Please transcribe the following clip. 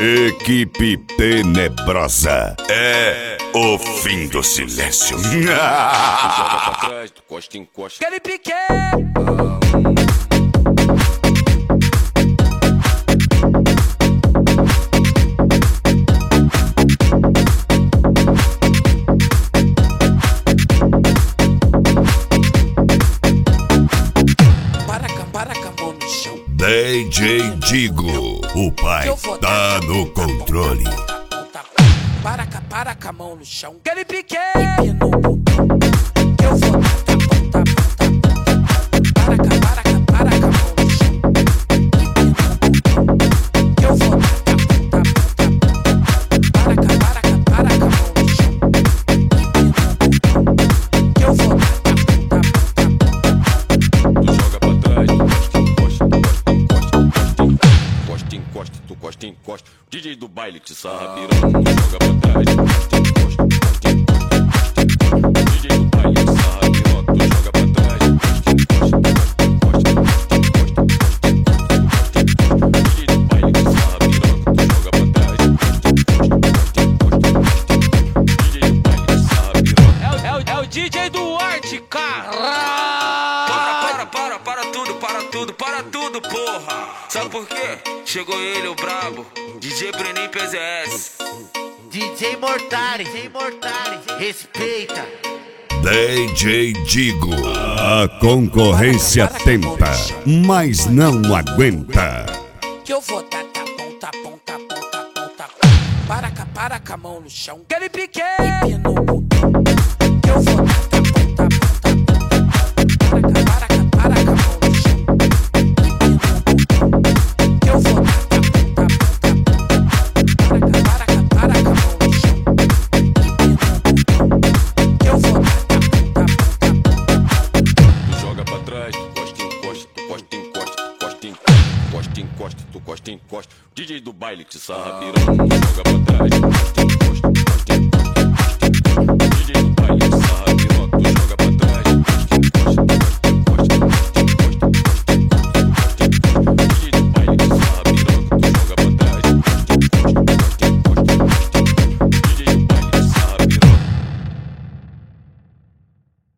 Equipe Tenebrosa. É o fim do silêncio. Joga pra trás, tu costa, encosta. Aquele pique. Para com a mão no chão. DJ Digo, o pai tá no controle. Para com a mão no chão. Aquele pique. Empina o botão. Que eu vou dar para com a mão no chão. Empina o botão. Que eu vou dar para com a mão no chão. Empina o botão. Que eu vou dar. Tu joga pra trás, tu encosta, tu costa, encosta. DJ do baile te sarra piranha. Tu joga pra trás, tu costa, encosta. DJ do baile te sarra piranha. Tu joga pra trás, tu costa, encosta. DJ do baile te sarra piranha. Tu joga pra trás, tu costa, encosta. DJ do baile te sarra piranha. É o DJ do Arte, caralho! Para tudo, porra! Sabe por quê? Chegou ele, o brabo, DJ Breninho PZS. DJ Mortari, respeita. DJ Digo, a concorrência tenta, mas não aguenta. Que eu vou dar tapão. Para com a mão no chão. Aquele pique. Empina o botão. Que eu vou dar tapão. Para com a mão no chão. Empina o botão. Que eu vou dar tapão. Para com a mão no chão. Empina o botão. Que eu vou dar tapão. Tu joga pra trás, tu costa, encosta. Tu costa, encosta. DJ do baile te sarra piranha. Tu joga pra trás, tu costa,